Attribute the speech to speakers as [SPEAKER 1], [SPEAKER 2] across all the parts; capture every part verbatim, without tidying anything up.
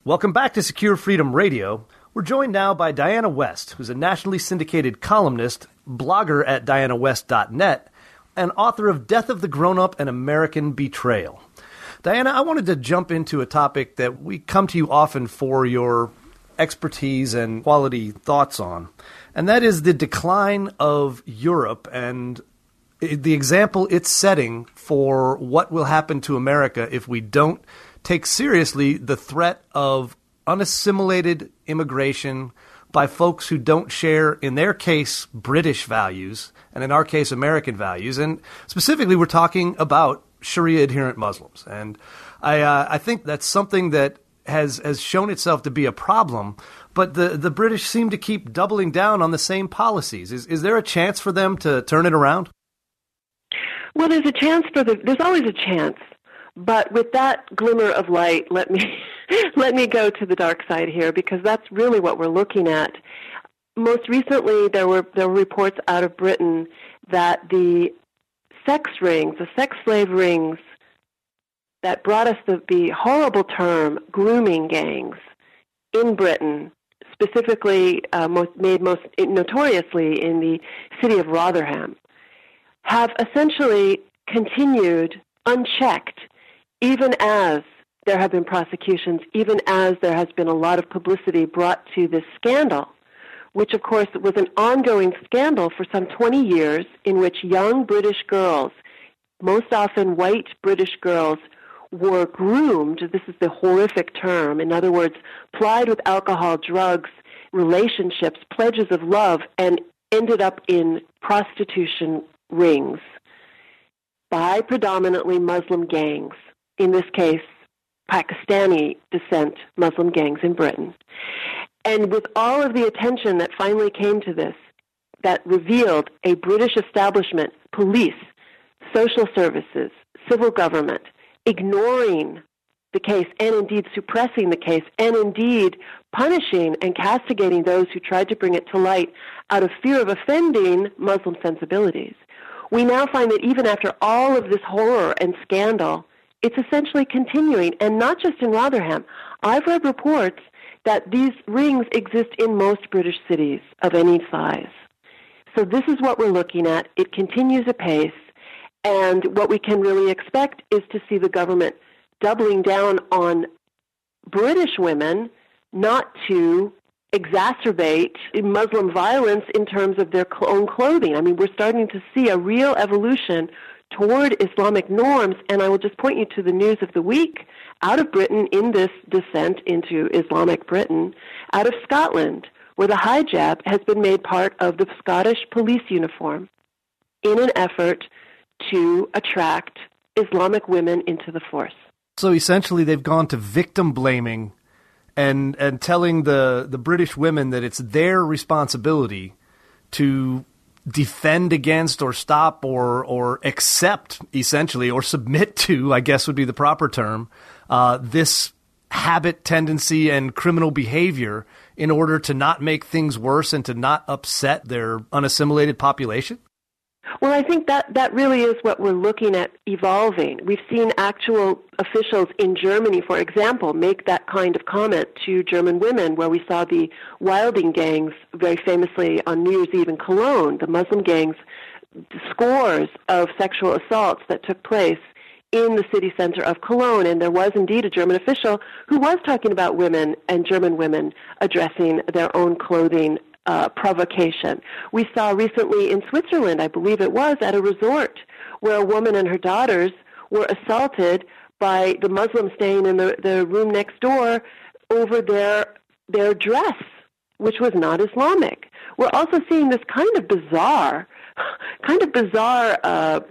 [SPEAKER 1] Welcome back to Secure Freedom Radio. We're joined now by Diana West, who's a nationally syndicated columnist, blogger at diana west dot net, and author of Death of the Grown-Up and American Betrayal. Diana, I wanted to jump into a topic that we come to you often for your expertise and quality thoughts on, and that is the decline of Europe and the example it's setting for what will happen to America if we don't take seriously the threat of unassimilated immigration by folks who don't share, in their case, British values, and in our case, American values. And specifically, we're talking about Sharia-adherent Muslims. And I, uh, I think that's something that has has shown itself to be a problem, but the, the British seem to keep doubling down on the same policies. Is, is there a chance for them to turn it around?
[SPEAKER 2] Well, there's a chance for the, there's always a chance. But with that glimmer of light, let me let me go to the dark side here, because that's really what we're looking at. Most recently, there were there were reports out of Britain that the sex rings, the sex slave rings that brought us the, the horrible term grooming gangs in Britain, specifically uh, most, made most notoriously in the city of Rotherham, have essentially continued unchecked, even as there have been prosecutions, even as there has been a lot of publicity brought to this scandal, which, of course, was an ongoing scandal for some twenty years, in which young British girls, most often white British girls, were groomed. This is the horrific term. In other words, plied with alcohol, drugs, relationships, pledges of love, and ended up in prostitution rings by predominantly Muslim gangs, in this case, Pakistani descent Muslim gangs in Britain. And with all of the attention that finally came to this, that revealed a British establishment, police, social services, civil government, ignoring the case and indeed suppressing the case and indeed punishing and castigating those who tried to bring it to light out of fear of offending Muslim sensibilities, we now find that even after all of this horror and scandal, it's essentially continuing, and not just in Rotherham. I've read reports that these rings exist in most British cities of any size. So this is what we're looking at. It continues apace, and what we can really expect is to see the government doubling down on British women not to exacerbate Muslim violence in terms of their own clothing. I mean, we're starting to see a real evolution toward Islamic norms, and I will just point you to the news of the week out of Britain in this descent into Islamic Britain, out of Scotland, where the hijab has been made part of the Scottish police uniform in an effort to attract Islamic women into the force.
[SPEAKER 1] So essentially they've gone to victim blaming and and telling the, the British women that it's their responsibility to defend against or stop or or accept, essentially, or submit to, I guess would be the proper term, uh, this habit, tendency, and criminal behavior in order to not make things worse and to not upset their unassimilated population?
[SPEAKER 2] Well, I think that, that really is what we're looking at evolving. We've seen actual officials in Germany, for example, make that kind of comment to German women, where we saw the Wilding gangs very famously on New Year's Eve in Cologne, the Muslim gangs, scores of sexual assaults that took place in the city center of Cologne. And there was indeed a German official who was talking about women and German women addressing their own clothing Uh, provocation. We saw recently in Switzerland, I believe it was, at a resort where a woman and her daughters were assaulted by the Muslims staying in the, the room next door over their their dress, which was not Islamic. We're also seeing this kind of bizarre, kind of bizarre uh,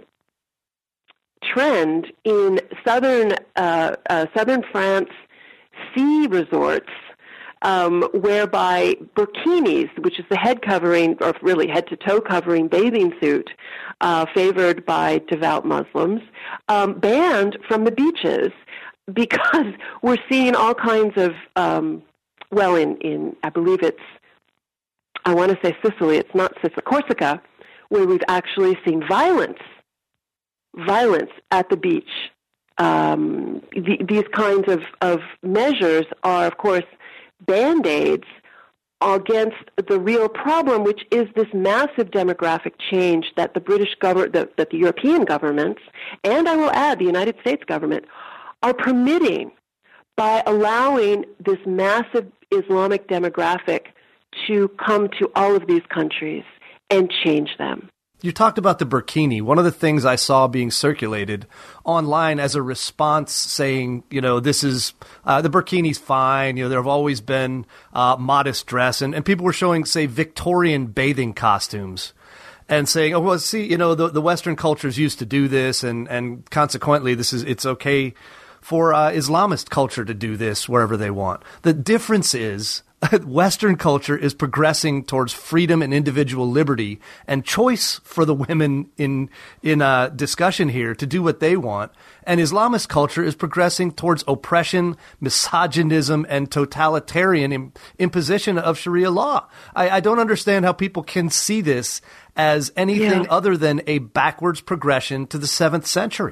[SPEAKER 2] trend in southern uh, uh, southern France ski resorts, Um, whereby burkinis, which is the head covering, or really head-to-toe covering bathing suit, uh, favored by devout Muslims, um, banned from the beaches, because we're seeing all kinds of, um, well, in, in, I believe it's, I want to say Sicily, it's not Sicily, Corsica, where we've actually seen violence, violence at the beach um, the, these kinds of, of measures are, of course, Band-Aids against the real problem, which is this massive demographic change that the British government, that, that the European governments, and I will add the United States government, are permitting by allowing this massive Islamic demographic to come to all of these countries and change them.
[SPEAKER 1] You talked about the burkini. One of the things I saw being circulated online as a response saying, you know, this is, uh, the burkini's fine. You know, there have always been uh, modest dress. And, and people were showing, say, Victorian bathing costumes and saying, oh, well, see, you know, the, the Western cultures used to do this. And, and consequently, this is it's okay for uh, Islamist culture to do this wherever they want. The difference is Western culture is progressing towards freedom and individual liberty and choice for the women in in uh, discussion here to do what they want. And Islamist culture is progressing towards oppression, misogynism, and totalitarian im- imposition of Sharia law. I, I don't understand how people can see this as anything yeah. other than a backwards progression to the seventh century.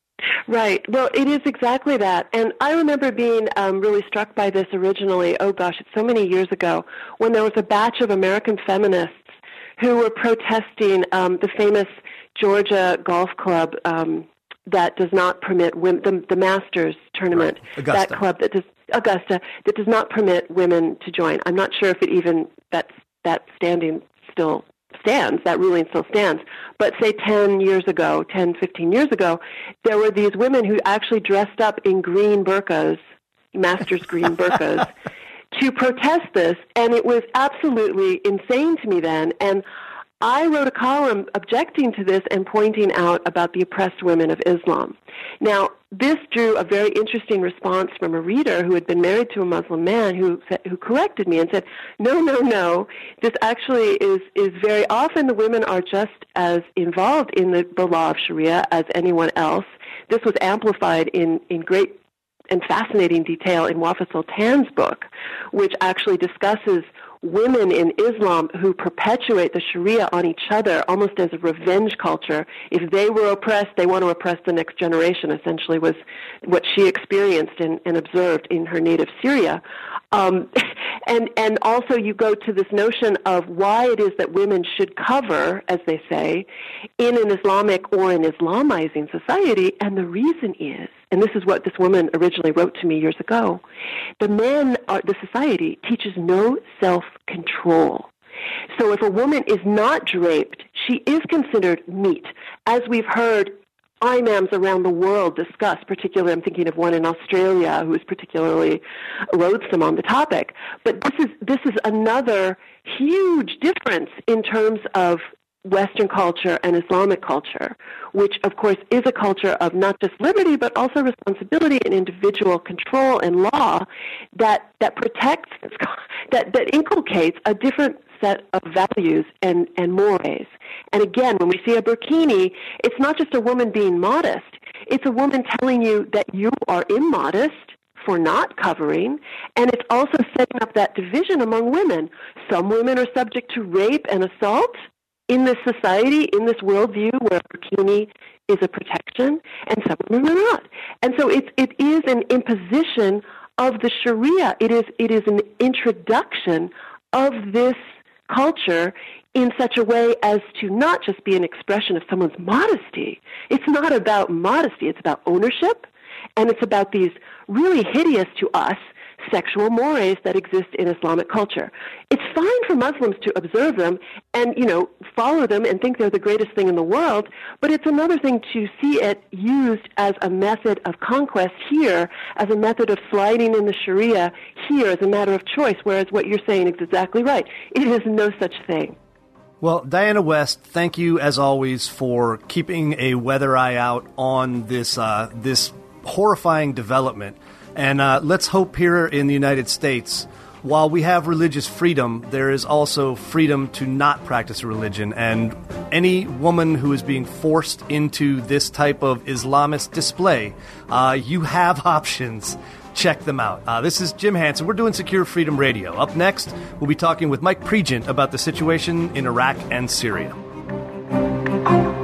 [SPEAKER 2] Right. Well, it is exactly that. And I remember being um, really struck by this originally, oh gosh, it's so many years ago, when there was a batch of American feminists who were protesting um, the famous Georgia Golf Club um, that does not permit women, the, the Masters tournament,
[SPEAKER 1] right.
[SPEAKER 2] that club that does, Augusta, that does not permit women to join. I'm not sure if it even, that, that standing still stands, that ruling still stands. But say ten years ago, ten, fifteen years ago, there were these women who actually dressed up in green burqas, Masters green burqas, to protest this, and it was absolutely insane to me then. And I wrote a column objecting to this and pointing out about the oppressed women of Islam. Now, this drew a very interesting response from a reader who had been married to a Muslim man who said, who corrected me and said, no, no, no, this actually is, is very often the women are just as involved in the, the law of Sharia as anyone else. This was amplified in, in great and fascinating detail in Wafa Sultan's book, which actually discusses women in Islam who perpetuate the Sharia on each other almost as a revenge culture. If they were oppressed, they want to oppress the next generation, essentially was what she experienced and, and observed in her native Syria. Um, and, and also you go to this notion of why it is that women should cover, as they say, in an Islamic or an Islamizing society, and the reason is, and this is what this woman originally wrote to me years ago, the men, are, the society teaches no self-control. So if a woman is not draped, she is considered meat. As we've heard imams around the world discuss, particularly I'm thinking of one in Australia who is particularly loathsome on the topic. But this is this is another huge difference in terms of Western culture and Islamic culture, which, of course, is a culture of not just liberty, but also responsibility and individual control and law that, that protects, that, that inculcates a different set of values and, and mores. And again, when we see a burkini, it's not just a woman being modest. It's a woman telling you that you are immodest for not covering, and it's also setting up that division among women. Some women are subject to rape and assault in this society, in this worldview where bikini is a protection, and some women are not. And so it, it is an imposition of the Sharia. It is, it is an introduction of this culture in such a way as to not just be an expression of someone's modesty. It's not about modesty. It's about ownership, and it's about these really hideous to us sexual mores that exist in Islamic culture. It's fine for Muslims to observe them and, you know, follow them and think they're the greatest thing in the world, but it's another thing to see it used as a method of conquest here, as a method of sliding in the Sharia here as a matter of choice, whereas what you're saying is exactly right. It is no such thing.
[SPEAKER 1] Well, Diana West, thank you as always for keeping a weather eye out on this uh, this horrifying development. And uh, let's hope here in the United States, while we have religious freedom, there is also freedom to not practice religion. And any woman who is being forced into this type of Islamist display, uh, you have options. Check them out. Uh, this is Jim Hansen. We're doing Secure Freedom Radio. Up next, we'll be talking with Mike Pregent about the situation in Iraq and Syria.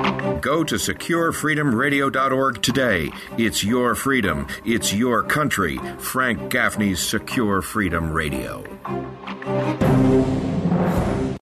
[SPEAKER 3] Go to secure freedom radio dot org today. It's your freedom. It's your country. Frank Gaffney's Secure Freedom Radio.